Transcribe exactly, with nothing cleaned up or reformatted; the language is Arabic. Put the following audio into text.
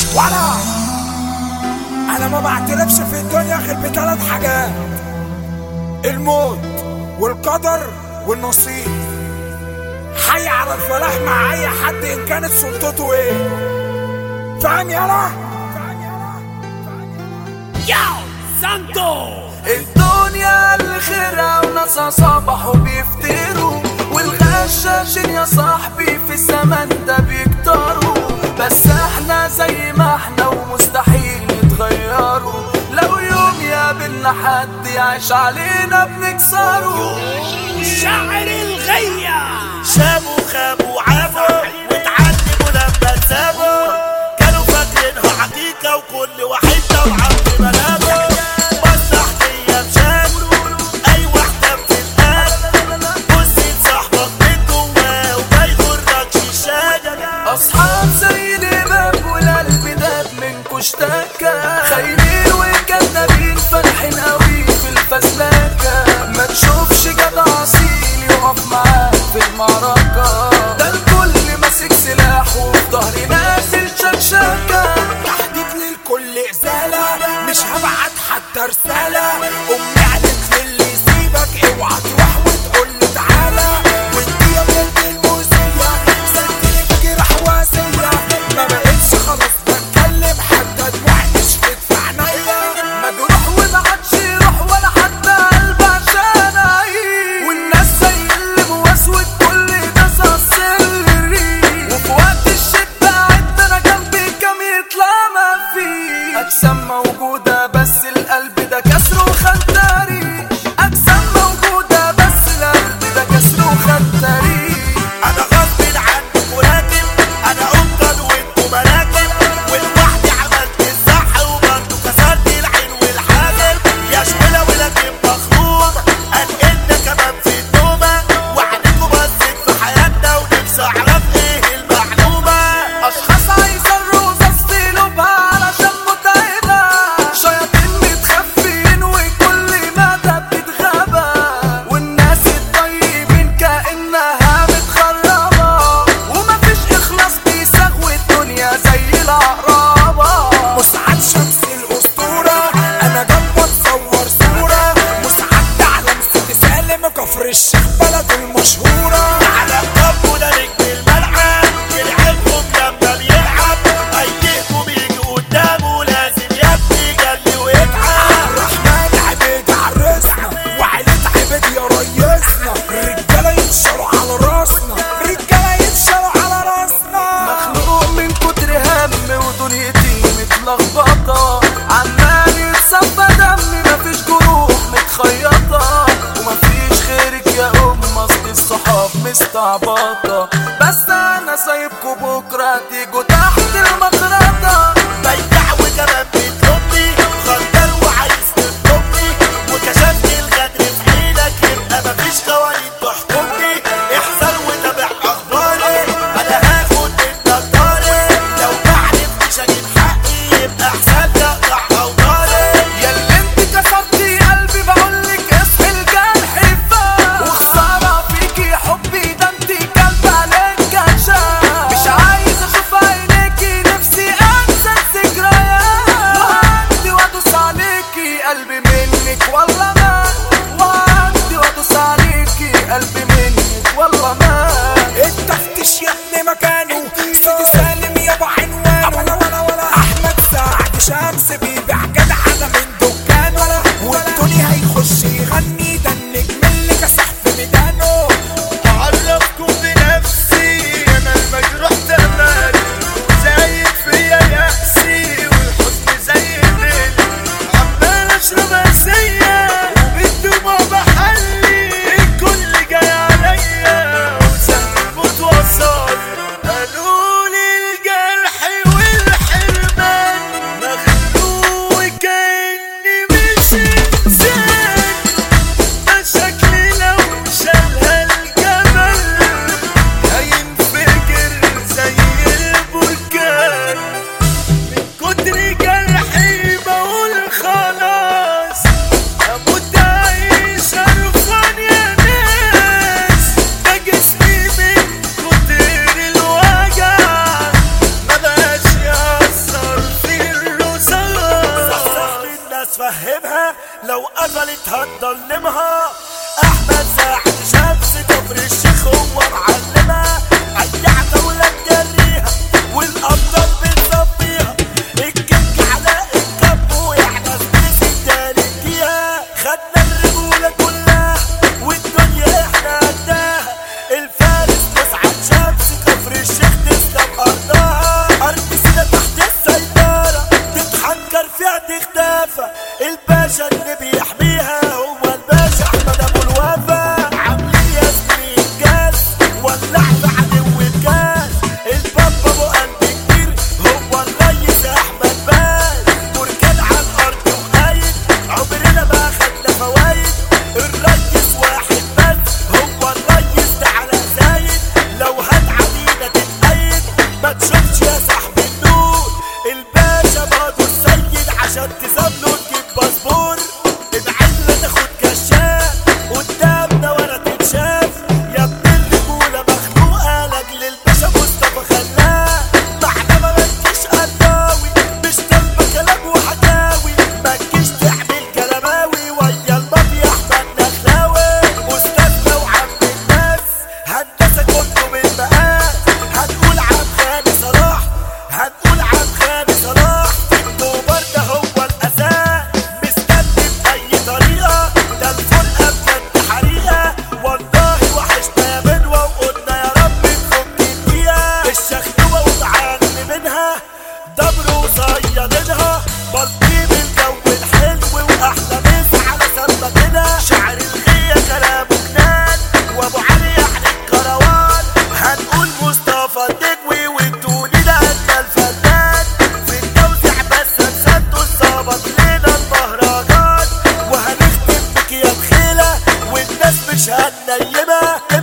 ولا انا ما بعترفش في الدنيا غير بثلاث حاجات: الموت والقدر والنصيب. حي على الفلاح مع اي حد ان كانت سلطته ايه. فاهم يالا؟ ياو سانتو. الدنيا اللي خيرها وناسها صبحوا بيفتروا، والغشاشين يا صاحبي في الزمن ده بيكتروا، بس احنا زي ما احنا ومستحيل نتغيروا. لو يوم يقابلنا حد يعيش علينا بنكسره. شاعر الغية شافوا خابوا عافوا واتعلموا لما سابوا، كانوا فاكرينها حقيقة وكل واحد طبعا في منامه. مصلحتية بشان أي واحدة بتتقال، بص لصاحبك من جواه وما يغركش الشان. أصحاب زي الإمام والقلب داب منكو اشتكى، خاينين وكدابين فرحين قوي في الفزلكة. ما تشوفش جدع أصيل يقف معاك في المعركة، ده الكل ماسك سلاح وفي ظهري نازل شكشكة. تحديد للكل إزالة، مش هبعت حتى رسالة. أمي قالت للي يسيبك اوعى تروح وتقول له تعالى. وانت يا بنت الموزية سكتني بجرح واسية، ما بقتش خلاص بتكلم حتى دموعي نشفت في عينيا. مجروح ومعادش يروح ولا حتى قلب عشان أعيش، والناس زي اللي موسود كل ده سري. وفي وقت الشدة عد أنا جنبي كام يطلع ما فيه. أجسام موجودة بس القلب ده كسر وخداري. أجسام موجودة بس القلب ده كسر وخداري. أنا غصب عنك وراكب، أنا أبطل وانتو مراكب، ولوحدي عملت الصح وبرضه كسرت العين والحاجب. يا شويلة ولكن مخروم أنقلنا كمان في النومة، وعنكوا بصيت في حياتنا ونفسي أعرف إيه المعلومة. أشخاص عايزة الرصاص تقلبها علشان متعبة، شياطين متخفين وكل مدى بتتغابى، والناس الطيبين كأنها متخربة، ومفيش إخلاص بيساوي الدنيا زي العقربة. مسعد شمس الأسطورة أنا جنبه أتصور صورة. مسعد ده على مسجد سالم كفر الشيخ بلد المشهورة. على الطب ده نجم الملعب، يلعبهم لما بيلعب، أيديكم يجي قدامه لازم يا ابني يجلي ويتعب. الرحمن عبيد عرسنا وعيلة عبيد يا ريسنا. الرجالة ينشروا على راسنا، الرجالة ينشروا على راسنا. مخنوق من كتر هم ودنيتي متلخبطة، عمال يتصفى دمي مفيش جروح متخيطة، ومفيش غيرك يا أم أصل الصحاب مستعبطة. بس أنا سايبكوا بكرة تيجوا تحت المخرطة. بيع وكمان بتلومني خطر وعايز تطلبني، وكشفت الغدر في عينك يبقى مفيش قوانين تحكمني. احذر وتابع اخباري انا هاخد منك طاري، لو معرفتش اجيب حقي يبقى احسن اقطع اوطاري. ياللي انت كسرتي قلبي بقولك اصحي الجرح فات، وخسارة فيكي حبي ده انت كلب عليك كشاف. مش عايز اشوف عينيكي نفسي لو قفلت هتضلمها. احمد ساعد شمس كفر الشيخ هو معلمها، اي عتاولة تجريها والابطال بتصفيها. الكيك علاء الكبو يحدث بيس التالتيها، خدنا الرجولة كلها والدنيا احنا قدها. الفارس مسعد شمس كفر الشيخ تسلم ارضها، ارض سينا تحت السيطرة تتحنكر فيها تختفى. الباشا اللي بيحميها هو الباشا احمد ابو الوفا، عاملين ياسمين الجاز ولع في عدو الجاز. البابا ابو قلب كبير هو الريس احمد باز، بركان على الارض وقايد عمرنا ما خدنا فوايد. الريس واحد بس هو الريس ده على زايد، لو هتعدينا تتأيد ما تشوفش يا صاحبي النور. الباشا برضه السيد عشان تزامله تجيب باسبور، ابعد لا تاخد كشاف قدامنا ولا تتشاف. يا ابن الرجولة مخلوقة لاجل الباشا مصطفى خلاق، معلمة متجيش قداوي مش طالبة كلام وحكاوي، متجيش تعمل كلاماوي ويا المافيا احمد نخلاوي. استاذنا وعم الناس هندسة كله بالمقاس، هنقول عم خالد صلاح هنقول عم خالد صلاح. الكوبر ده هو الاساس، مستني باي طريقة ده الفرقة بجد حريقة. والله وحشنا يا بنوة وقلنا يا رب نفك الدقيقة. الشخلوة وتعاني منها دبر وصيادينها، بلطيم الجو الحلو واحلى مسا على سمكنا. شعر الغية كلامه جنان وابو علي يعني الكروان، هنقول مصطفى النجوي والتوني ده أجمل الفنان. في التوزيع بس هنسدوا الظبط لينا المهرجان، وهنختم بك يا بخيلة والناس مش هننيمها.